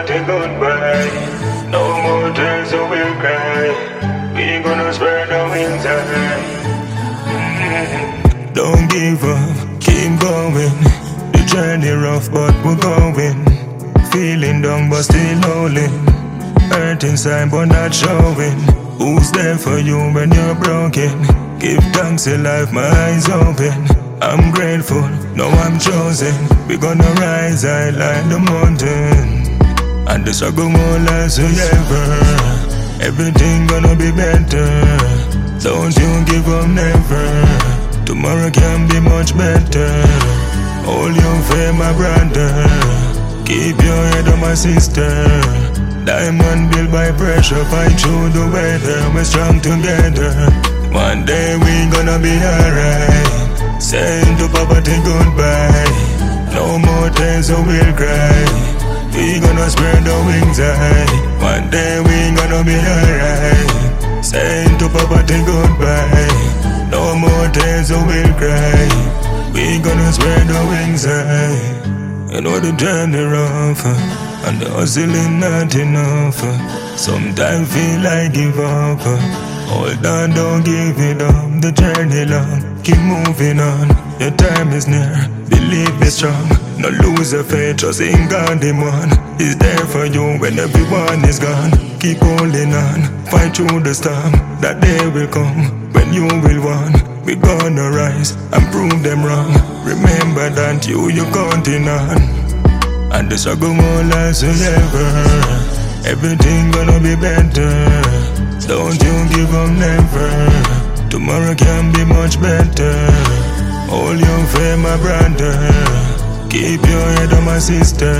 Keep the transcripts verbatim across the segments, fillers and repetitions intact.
poverty goodbye. No more tears, so we'll cry. We gonna spread our wings high. Mm-hmm. Don't give up, keep going. The journey rough, but we're going. Feeling down, but still holding. Hurt inside, but not showing. Who's there for you when you're broken? Give thanks in life, my eyes open. I'm grateful, now I'm chosen. We're gonna rise high like the mountain. And the struggle won't last forever. Everything gonna be better. Don't you give up never. Tomorrow can be much better. Hold your faith, my brother. Keep your head on, my sister. Diamond built by pressure. Fight through the weather. We're strong together. One day we gonna be alright. Saying to poverty goodbye. No more tears, so we'll cry. We gonna spread our wings high. One day we gonna be alright. Saying to poverty goodbye. No more tears, so we'll cry. We gonna spread our wings high. You know the journey rough, and the hustling not enough. Sometimes feel like give up. Hold on, don't give it up. The journey long, keep moving on. Your time is near, believe me strong. No lose your faith, trust in God, the one is there for you when everyone is gone. Keep holding on, fight through the storm. That day will come when you will win. We gonna rise and prove them wrong. Remember that you, you're counting on. And the struggle won't last forever. Everything gonna be better. Don't you give up never. Tomorrow can be much better. Hold your faith, my brother. Keep your head on, my sister.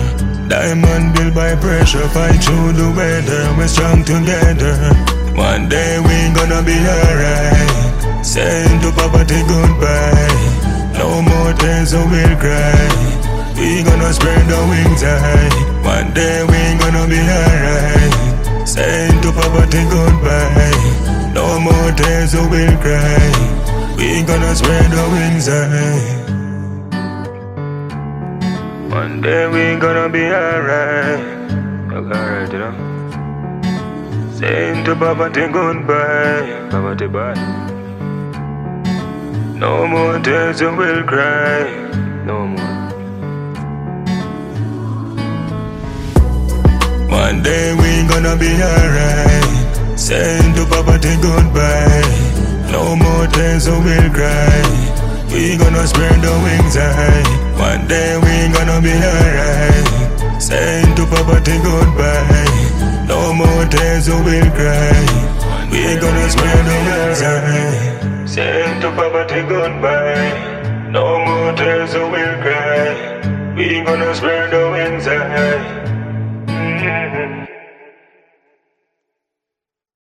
Diamond built by pressure. Fight through the weather. We're strong together. One day we gonna be alright. Saying to poverty goodbye. No more tears, so we'll cry. We gonna spread our wings high. One day we gonna be alright. Saying to poverty goodbye. No more tears, so we'll cry. We gonna spread our wings high. One day we gonna be alright. Alright, you know. Saying to poverty goodbye. Poverty bye. No more tears, so we'll cry. No more. One day we gonna be alright. Saying to poverty goodbye. No more tears, so we'll cry. We gonna spread our wings high. One day we gonna be alright. Saying to poverty goodbye. No more tears, so we'll cry. We gonna spread our wings high. Saying to poverty goodbye. No more tears, so we'll cry. We gonna spread our wings high.